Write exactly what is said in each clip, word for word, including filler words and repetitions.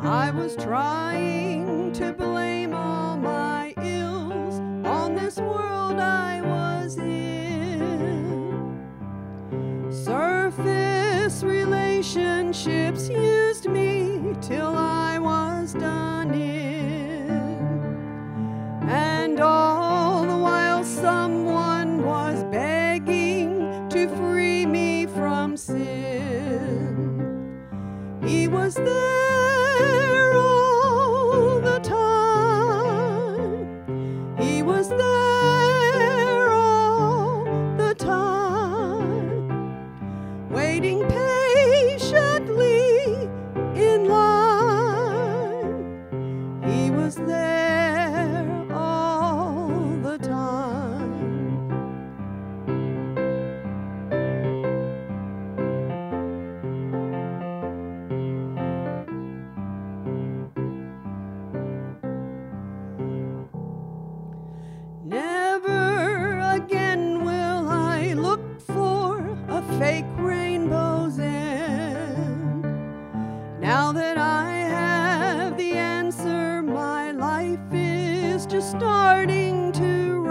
I was trying to blame all my ills on this world I was in. Surface relationships used me till I was done in. And all the while someone was begging to free me from sin. He was there all the time. He was there all the time, waiting patiently in line. He was there all the time. Never again will I look for a fake rainbow's end. Now that I have the answer, my life is just starting to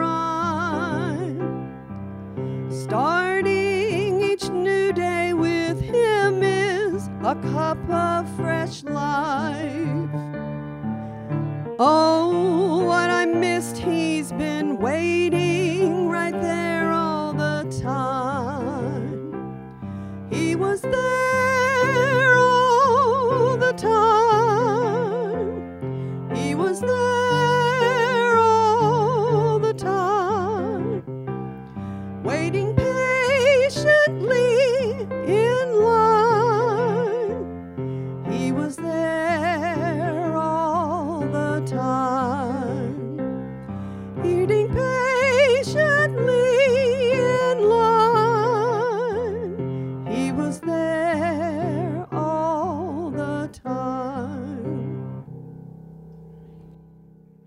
rhyme. Starting each new day with him is a cup of fresh life. Oh, what I missed, he's been waiting right there all the time. He was there all the time. He was there all the time, waiting patiently